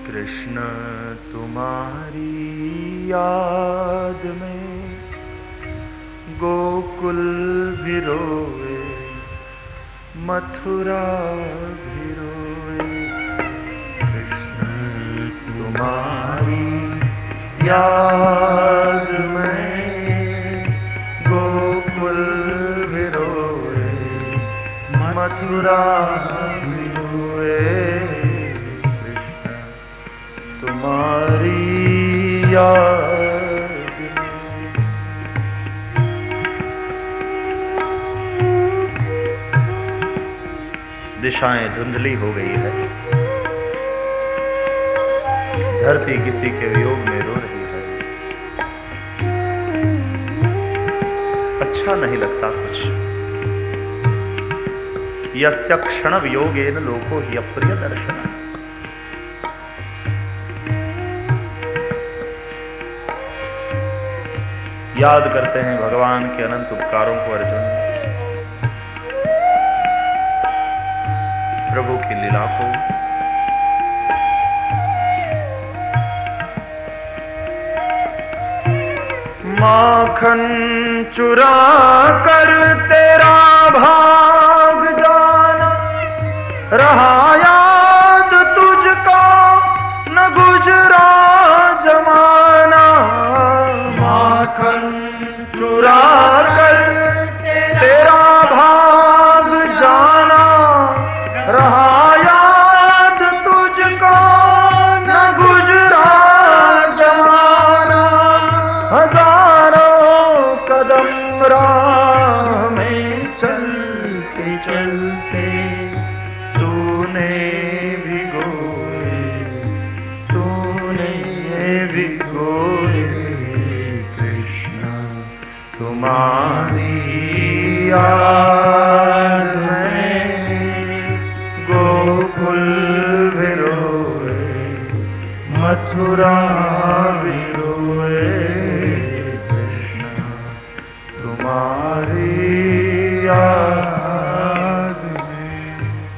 कृष्ण तुम्हारी याद में गोकुल भी रोए, मथुरा भी रोए। कृष्ण तुम्हारी याद में गोकुल भी रोए, मथुरा भी रोए। कृष्ण तुम्हारी याद में। दिशाएं धुंधली हो गई है, धरती किसी के वियोग में रो रही है। अच्छा नहीं लगता कुछ। यस्य क्षण वियोगेन लोको हि अप्रिय दर्शन। याद करते हैं भगवान के अनंत उपकारों को अर्जुन, प्रभु की लीला को। माखन चुरा कर तेरा भाग जाना, रहा याद तुझको न गुजरा जमाना। माखन चुरा कर तेरा भाग जाना, रहा याद तुझको न गुजरा जमाना। हजारों कदम राह में चलते चलते तूने भिगोए, तूने भिगोए। कृष्ण तुम्हारी याद में गोकुल भी रोए, मथुरा भी रोए। कृष्ण तुम्हारी याद में।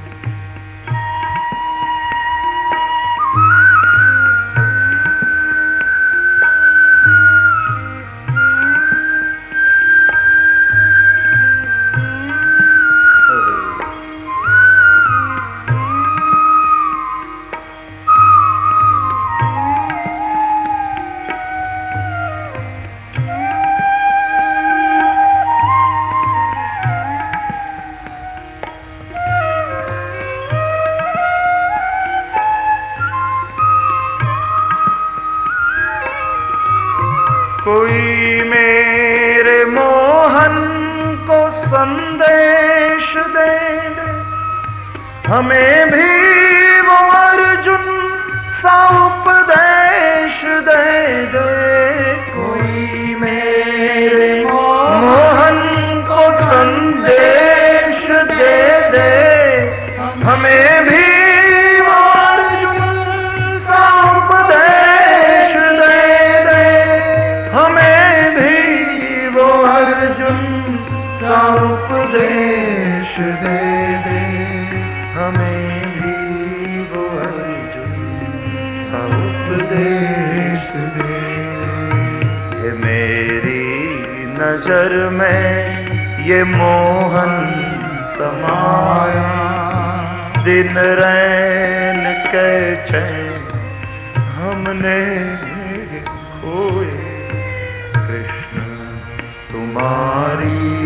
कोई मेरे मोहन को संदेश दे दे, हमें भी वो अर्जुन सा उपदेश दे दे। कोई मेरे मोहन को संदेश दे दे, हमें भी वो अर्जुन सा उपदेश दे दे। हमें भी वो अर्जुन सा उपदेश दे दे। हमें भी वो अर्जुन सा उपदेश दे दे। ये मेरी नजर में ये मोहन समाया, दिन रैन के चैन हमने खोए। कृष्ण तुम्हारी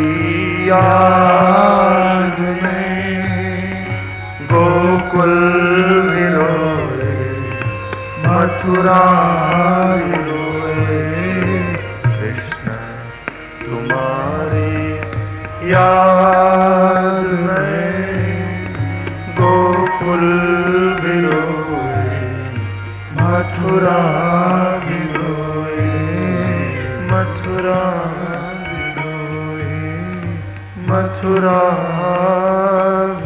याद में गोकुल भी रोए, मथुरा भी रोए। कृष्ण तुम्हारी याद में गोकुल भी रोए, मथुरा भी रोए। मथुरा भी रोए, मथुरा